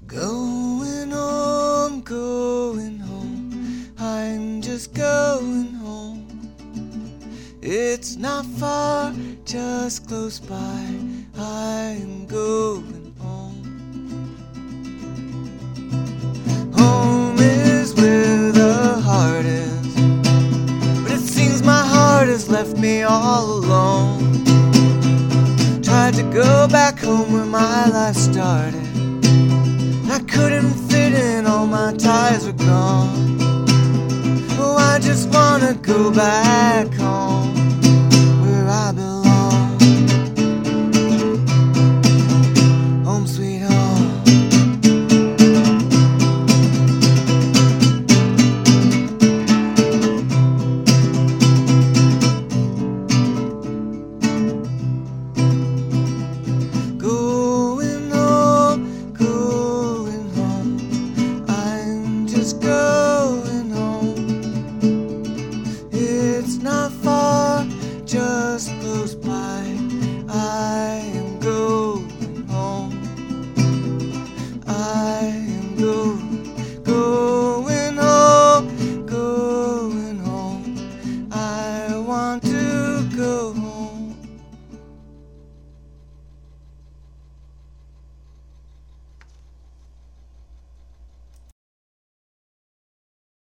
Going home, I'm just going home. It's not far, just close by, I'm going home. Home is where the heart is, but it seems my heart has left me all alone. Tried to go back home where my life started, I couldn't fit in, all my ties are gone. Oh, I just wanna go back home, where I belong. Home sweet home. Going home, I'm just going home. It's not